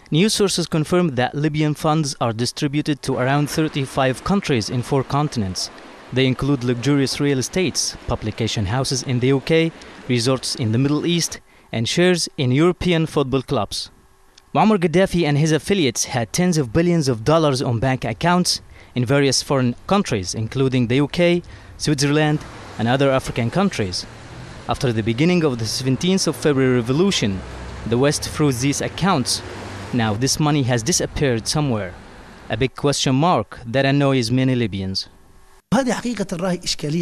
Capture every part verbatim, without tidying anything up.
News sources confirm that Libyan funds are distributed to around thirty-five countries in four continents. They include luxurious real estates, publication houses in the U K, resorts in the Middle East, and shares in European football clubs. Muammar Gaddafi and his affiliates had tens of billions of dollars on bank accounts in various foreign countries, including the U K, Switzerland, and other African countries. After the beginning of the seventeenth of February revolution, the West froze these accounts. Now this money has disappeared somewhere. A big question mark that annoys many Libyans. The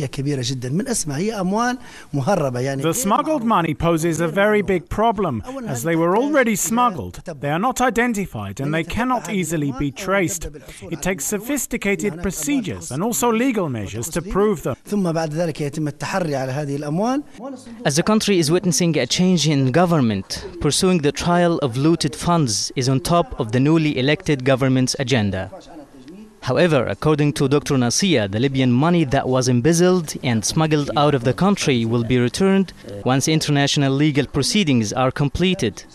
smuggled money poses a very big problem, as they were already smuggled. They are not identified and they cannot easily be traced. It takes sophisticated procedures and also legal measures to prove them. As the country is witnessing a change in government, pursuing the trial of looted funds is on top of the newly elected government's agenda. However, according to Doctor Nasia, the Libyan money that was embezzled and smuggled out of the country will be returned once international legal proceedings are completed.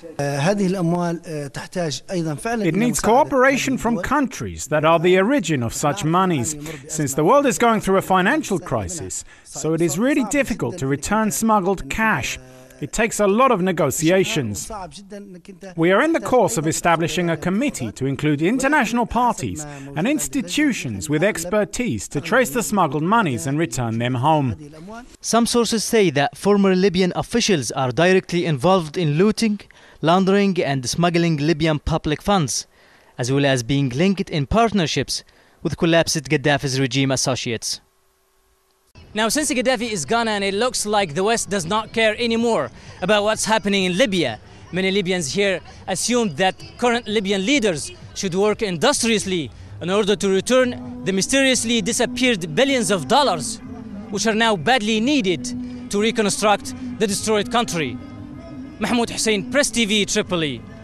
It needs cooperation from countries that are the origin of such monies, since the world is going through a financial crisis, so it is really difficult to return smuggled cash. It takes a lot of negotiations. We are in the course of establishing a committee to include international parties and institutions with expertise to trace the smuggled monies and return them home. Some sources say that former Libyan officials are directly involved in looting, laundering and smuggling Libyan public funds, as well as being linked in partnerships with collapsed Gaddafi's regime associates. Now, since Gaddafi is gone and it looks like the West does not care anymore about what's happening in Libya, many Libyans here assume that current Libyan leaders should work industriously in order to return the mysteriously disappeared billions of dollars, which are now badly needed to reconstruct the destroyed country. Mahmoud Hussein, Press T V, Tripoli.